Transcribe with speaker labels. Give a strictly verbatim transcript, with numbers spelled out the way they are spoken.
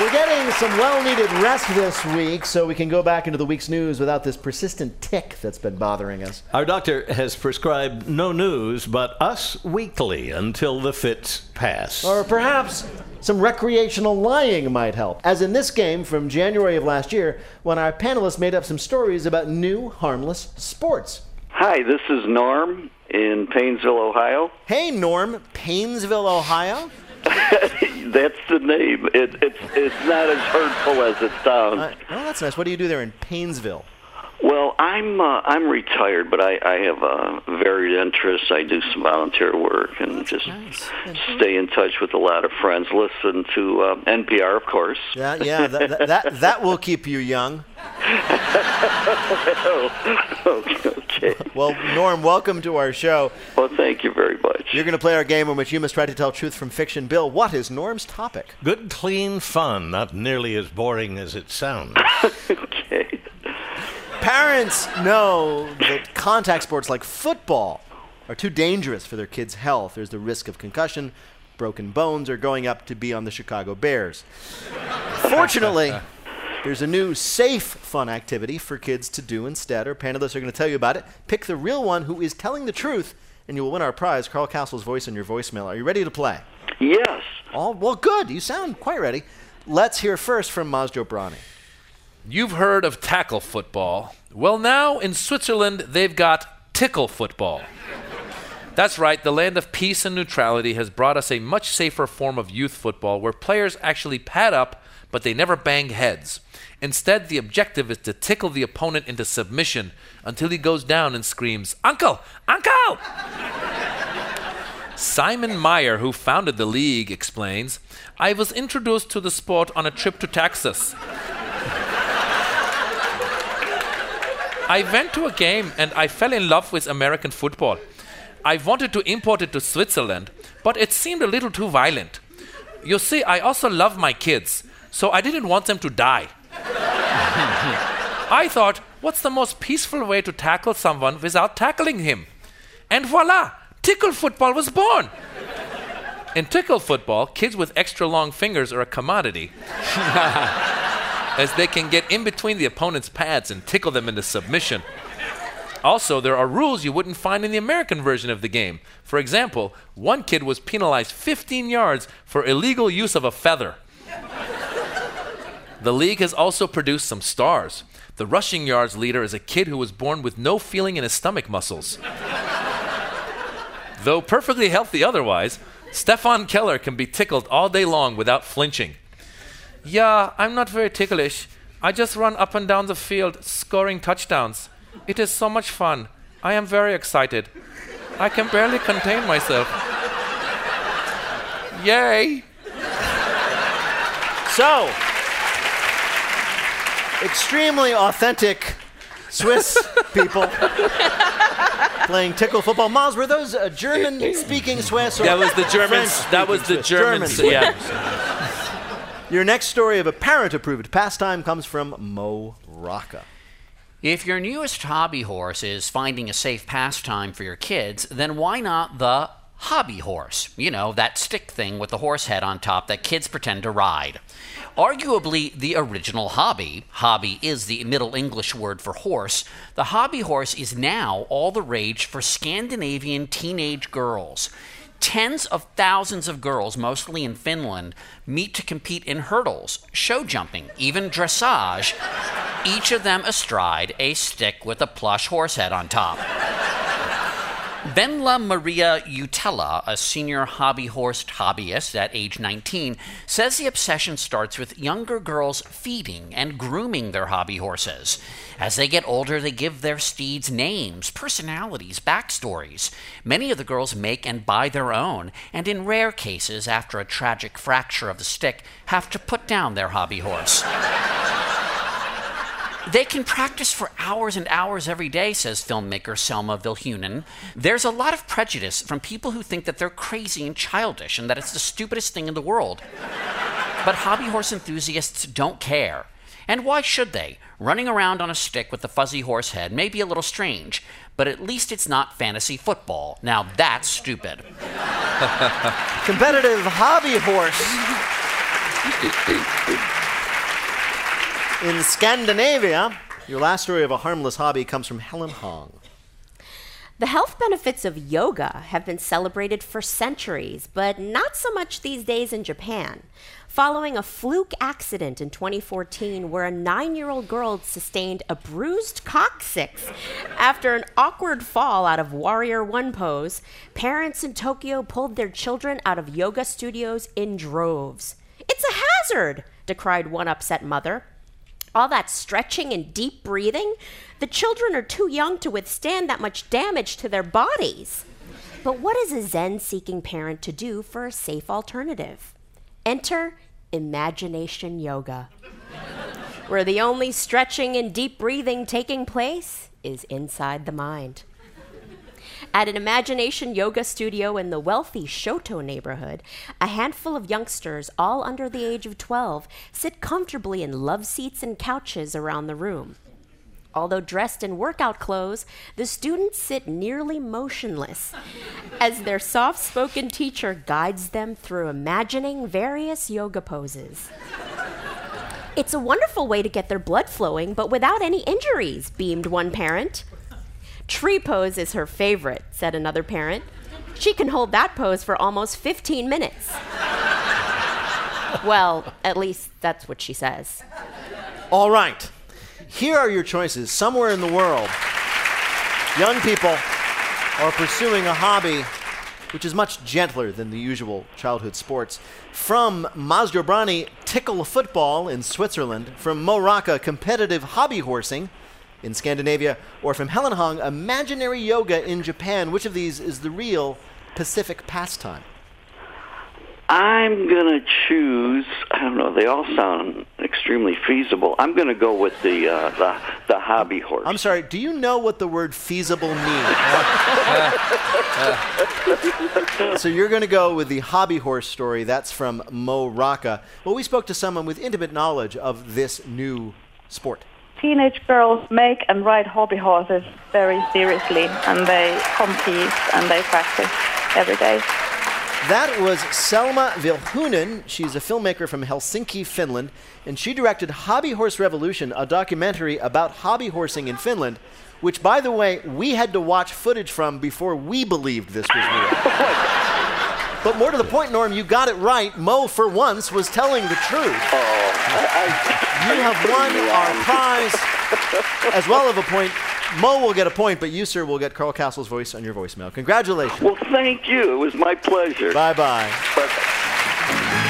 Speaker 1: We're getting some well-needed rest this week so we can go back into the week's news without this persistent tick that's been bothering us.
Speaker 2: Our doctor has prescribed no news but Us Weekly until the fits pass.
Speaker 1: Or perhaps some recreational lying might help, as in this game from January of last year when our panelists made up some stories about new harmless sports.
Speaker 3: Hi, this is Norm in Paynesville, Ohio.
Speaker 1: Hey, Norm, Paynesville, Ohio?
Speaker 3: That's the name. It, it's it's not as hurtful as it sounds.
Speaker 1: Uh, oh, that's nice. What do you do there in Paynesville?
Speaker 3: Well, I'm uh, I'm retired, but I, I have uh, varied interests. I do some volunteer work and
Speaker 1: that's
Speaker 3: just
Speaker 1: nice.
Speaker 3: stay in touch with a lot of friends. Listen to uh, N P R, of course.
Speaker 1: Yeah, yeah, that that, that, that will keep you young.
Speaker 3: oh, okay.
Speaker 1: Well, Norm, welcome to our show.
Speaker 3: Well, thank you very much.
Speaker 1: You're going to play our game in which you must try to tell truth from fiction. Bill, what is Norm's topic?
Speaker 2: Good, clean fun, not nearly as boring as it sounds.
Speaker 3: Okay.
Speaker 1: Parents know that contact sports like football are too dangerous for their kids' health. There's the risk of concussion, broken bones, or going up to be on the Chicago Bears. Fortunately, there's a new safe fun activity for kids to do instead. Our panelists are going to tell you about it. Pick the real one who is telling the truth, and you will win our prize, Carl Castle's voice in your voicemail. Are you ready to play?
Speaker 3: Yes.
Speaker 1: Oh, well, good. You sound quite ready. Let's hear first from Maz Jobrani.
Speaker 4: You've heard of tackle football. Well, now in Switzerland, they've got tickle football. That's right, the land of peace and neutrality has brought us a much safer form of youth football where players actually pad up, but they never bang heads. Instead, the objective is to tickle the opponent into submission until he goes down and screams, "Uncle! Uncle!" Simon Meyer, who founded the league, explains, "I was introduced to the sport on a trip to Texas. I went to a game and I fell in love with American football. I wanted to import it to Switzerland, but it seemed a little too violent. You see, I also love my kids, so I didn't want them to die. I thought, what's the most peaceful way to tackle someone without tackling him? And voila, tickle football was born. In tickle football, kids with extra long fingers are a commodity, as they can get in between the opponent's pads and tickle them into submission. Also, there are rules you wouldn't find in the American version of the game. For example, one kid was penalized fifteen yards for illegal use of a feather. The league has also produced some stars. The rushing yards leader is a kid who was born with no feeling in his stomach muscles. Though perfectly healthy otherwise, Stefan Keller can be tickled all day long without flinching. Yeah, I'm not very ticklish. I just run up and down the field, scoring touchdowns. It is so much fun. I am very excited. I can barely contain myself. Yay!
Speaker 1: So, extremely authentic Swiss people playing tickle football. Miles, were those uh, German-speaking Swiss? Or
Speaker 4: that was the Germans. That was the Germans. German. Yeah.
Speaker 1: Your next story of a parent-approved pastime comes from Mo Rocca.
Speaker 5: If your newest hobby horse is finding a safe pastime for your kids, then why not the hobby horse? You know, that stick thing with the horse head on top that kids pretend to ride. Arguably the original hobby, hobby is the Middle English word for horse, the hobby horse is now all the rage for Scandinavian teenage girls. Tens of thousands of girls, mostly in Finland, meet to compete in hurdles, show jumping, even dressage, each of them astride a stick with a plush horse head on top. Venla Maria Utela, a senior hobby horse hobbyist at age nineteen, says the obsession starts with younger girls feeding and grooming their hobby horses. As they get older, they give their steeds names, personalities, backstories. Many of the girls make and buy their own, and in rare cases, after a tragic fracture of the stick, have to put down their hobby horse. They can practice for hours and hours every day, says filmmaker Selma Vilhunen. There's a lot of prejudice from people who think that they're crazy and childish and that it's the stupidest thing in the world. But hobby horse enthusiasts don't care. And why should they? Running around on a stick with a fuzzy horse head may be a little strange, but at least it's not fantasy football. Now that's stupid.
Speaker 1: Competitive hobby horse In Scandinavia, your last story of a harmless hobby comes from Helen Hong.
Speaker 6: The health benefits of yoga have been celebrated for centuries, but not so much these days in Japan. Following a fluke accident in twenty fourteen where a nine-year-old girl sustained a bruised coccyx after an awkward fall out of Warrior One pose, parents in Tokyo pulled their children out of yoga studios in droves. "It's a hazard," decried one upset mother. "All that stretching and deep breathing, the children are too young to withstand that much damage to their bodies." But what is a Zen-seeking parent to do for a safe alternative? Enter imagination yoga, where the only stretching and deep breathing taking place is inside the mind. At an imagination yoga studio in the wealthy Shoto neighborhood, a handful of youngsters, all under the age of twelve, sit comfortably in love seats and couches around the room. Although dressed in workout clothes, the students sit nearly motionless as their soft-spoken teacher guides them through imagining various yoga poses. "It's a wonderful way to get their blood flowing, but without any injuries," beamed one parent. "Tree pose is her favorite," said another parent. "She can hold that pose for almost fifteen minutes. Well, at least that's what she says.
Speaker 1: All right. Here are your choices. Somewhere in the world, young people are pursuing a hobby which is much gentler than the usual childhood sports. From Masjobrani, tickle football in Switzerland. From Mo Rocca, competitive hobby horsing in Scandinavia. Or from Helen Hong, imaginary yoga in Japan. Which of these is the real Pacific pastime?
Speaker 3: I'm going to choose, I don't know, they all sound extremely feasible. I'm going to go with the, uh, the the hobby horse.
Speaker 1: I'm sorry, do you know what the word feasible means? So you're going to go with the hobby horse story. That's from Mo Rocca. Well, we spoke to someone with intimate knowledge of this new sport.
Speaker 7: Teenage girls make and ride hobby horses very seriously, and they compete and they practice every day.
Speaker 1: That was Selma Vilhunen. She's a filmmaker from Helsinki, Finland, and she directed Hobby Horse Revolution, a documentary about hobby horsing in Finland, which, by the way, we had to watch footage from before we believed this was real. But more to the point, Norm, you got it right. Mo, for once, was telling the truth.
Speaker 3: Oh, I, I,
Speaker 1: you have won our prize, as well as a point. Mo will get a point, but you, sir, will get Carl Castle's voice on your voicemail. Congratulations.
Speaker 3: Well, thank you. It was my pleasure.
Speaker 1: Bye-bye.
Speaker 3: Bye-bye.